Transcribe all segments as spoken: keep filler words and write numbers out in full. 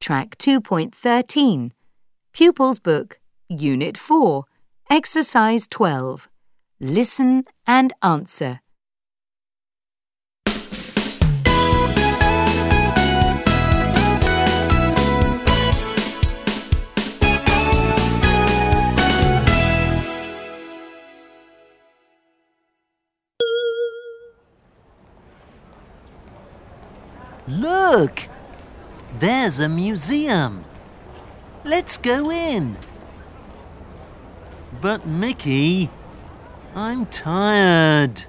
Track two point thirteen, Pupils Book, Unit four, Exercise twelve. Listen and answer. Look! There's a museum. Let's go in. But Mickey, I'm tired.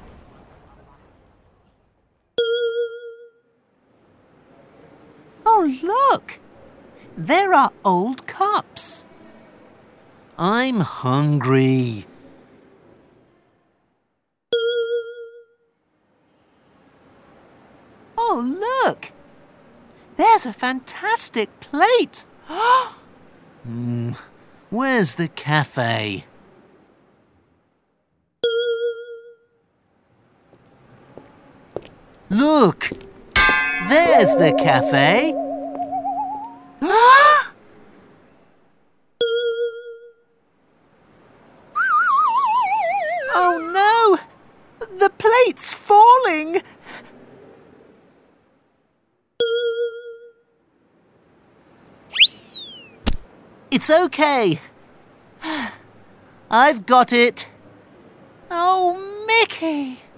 Oh, look! There are old cups. I'm hungry. Oh, look! There's a fantastic plate. mm, where's the cafe? Look! There's the cafe. Oh no! The plate's falling! It's okay. I've got it. Oh, Mickey!